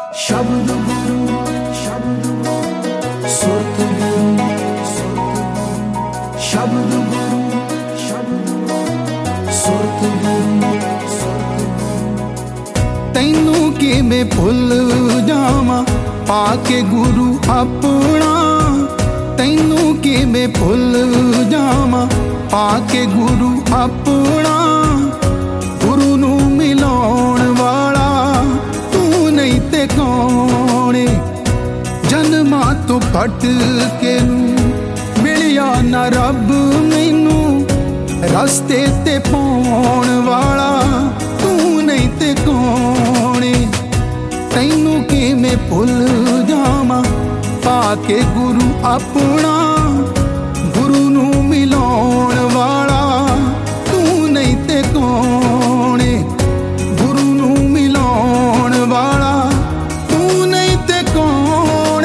शब्द गुरु सुरत गुरु शब्द गुरु सुरत गुरु तैनू किवें भुल जावां पाके गुरु अपना तैनू किवें भुल जावां पाके गुरु अपना गुरु नू मिलाउण वाला तू नहीं ते कौन जन्मां तो कट के मिलिया ना रब मैनू रस्ते ते पाउण वाला तू नहीं ते कौन तैनू किवें भुल जावां पाके गुरु अपना गुरु नू मिलाउण वाला तू नहीं ते कौन गुरु नू मिलाउण वाला तू नहीं ते कौन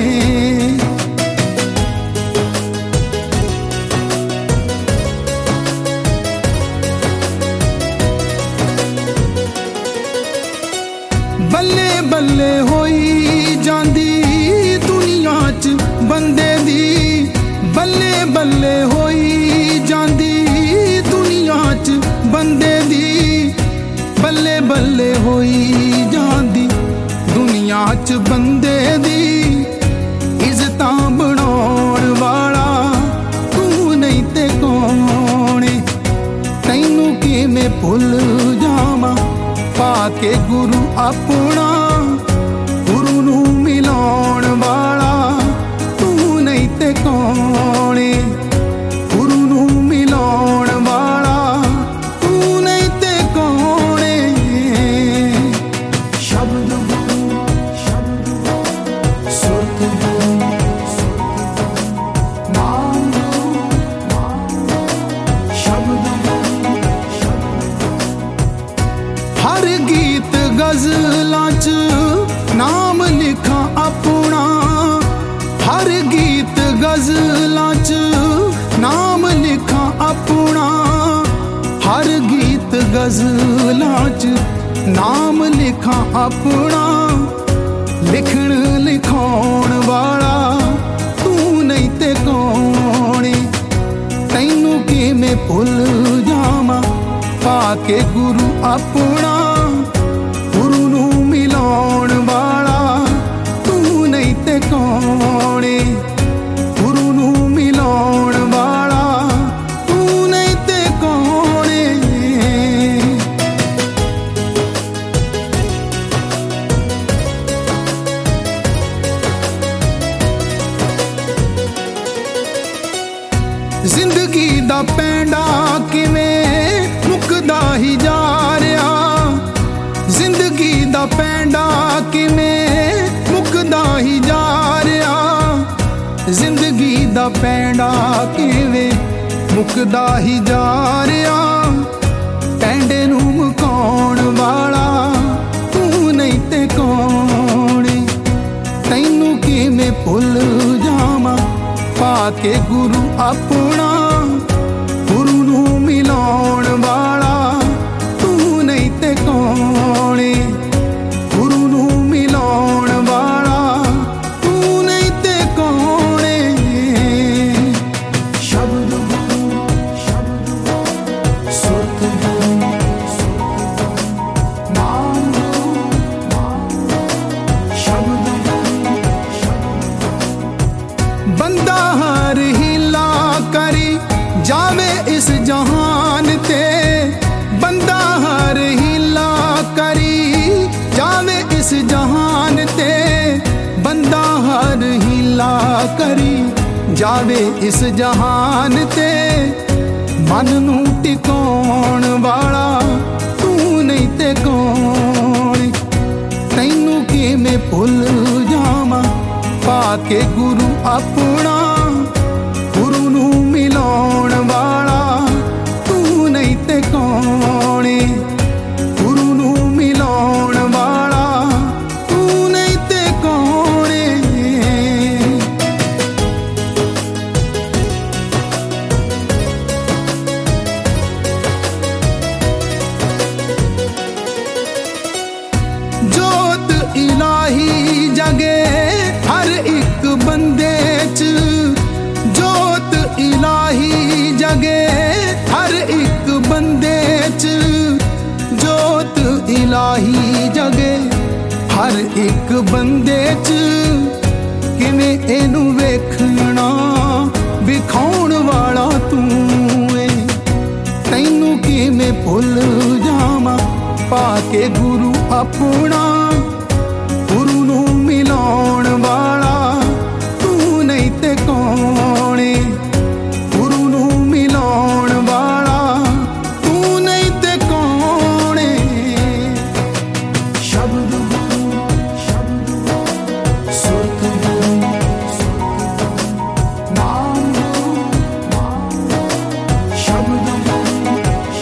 बल्ले बल्ले होई जांदी दुनिया च बंदे दी बल्ले बल्ले होई जांदी दुनिया च बंदे दी बल्ले बल्ले होई जांदी दुनिया च बंदे दी इज्जतां बनाउण वाला तू नहीं ते कौन तैनू किवें भुल जावां पाके गुरु अपना गुरु नू मिलाउण वाला तू नहीं ते कौन गुरु नू मिलाउण वाला तू नहीं ते कौन शब्द गुरु सुरत गुरु नाम गुरु शब्द गुरु हर गीत गज़लां च नाम लिखा अपना हर गीत गज़लां च नाम लिखा अपना हर गीत गज़लां च नाम लिखा अपना लिखण लिखाउण वाला तू नहीं ते कौन तैनू किवें भुल जावां पाके गुरु अपना गुरु नू मिलाउण वाला तू नहीं ते कौन गुरु नू मिलाउण वाला तू नहीं ते कौन जिंदगी दा पैंडा किवें मुकदा ही जा रहा जिंदगी दा पैंडा किवें मुकदा ही जा रहा जिंदगी दा पैंडा किवें मुकदा ही जा रहा पैंडे नू मुकाउण वाला तू नहीं ते कौन तैनू किवें भुल जावां पाके गुरु अपना गुरु नू मिलाउण वाला तू नहीं ते कौन गुरु नू मिलाउण वाला तू नहीं ते कौन शब्द गुरु सुरत गुरु नाम गुरु शब्द गुरु बंदा हर हीला करी जावे इस जहान ते बंदा हर हीला करी जावे इस जहान ते बंदा हर हीला करी जावे इस जहान ते मन नू टिकाउण वाला तू नहीं ते कौन तैनू किवें भुल जावां पाके गुरु अपना गुरु नू मिलाउण वाला तू नहीं ते कौन गुरु नू मिलाउण वाला तू नहीं ते कौन जोत इलाही ਇਲਾਹੀ ਜਗੇ ਹਰ ਇੱਕ ਬੰਦੇ 'ਚ, ਕਿਵੇਂ ਇਹਨੂੰ ਵੇਖਣਾ ਵਿਖਾਉਣ ਵਾਲਾ ਤੂੰ ਏ। ਤੈਨੂੰ ਕਿਵੇਂ ਭੁੱਲ ਜਾਵਾਂ ਪਾ ਕੇ ਗੁਰੂ ਆਪਣਾ, ਗੁਰੂ ਨੂੰ ਮਿਲਾਉਣ ਵਾਲਾ ਤੂੰ ਨਹੀਂ ਤੇ ਕੌਣ ਏ। ਗੁਰੂ ਨੂੰ ਮਿਲਾਉਣ ਵਾਲਾ ਤੂੰ ਨਹੀਂ ਤੇ ਕੌਣ ਏ। ਸ਼ਬਦ ਗੁਰੂ ਸੁਰਤ ਗੁਰੂ ਨਾਮ ਗੁਰੂ ਸ਼ਬਦ ਗੁਰੂ।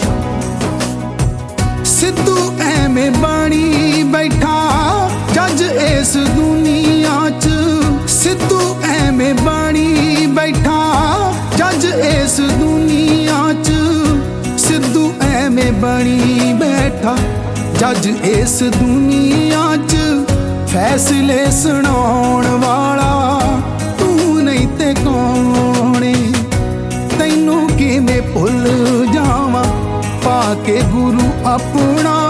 ਸਿੱਧੂ ਐਵੇਂ ਬਣੀ ਬੈਠਾ ਜੱਜ ਇਸ ਦੁਨੀਆ 'ਚ, ਸਿੱਧੂ ਐਵੇਂ ਬਣੀ ਬੈਠਾ ਜੱਜ ਇਸ ਦੁਨੀਆ 'ਚ, ਸਿੱਧੂ ਐਵੇਂ ਬਣੀ ਬੈਠਾ ਜੱਜ ਇਸ ਦੁਨੀਆ 'ਚ। ਫੈਸਲੇ ਸੁਣਾਉਣ ਵਾਲਾ ਤੂੰ ਨਹੀਂ ਤੇ ਕੌਣ ਏ। ਤੈਨੂੰ ਕਿਵੇਂ ਭੁੱਲ ਜਾਵਾਂ ਪਾ ਕੇ ਗੁਰੂ ਆਪਣਾ,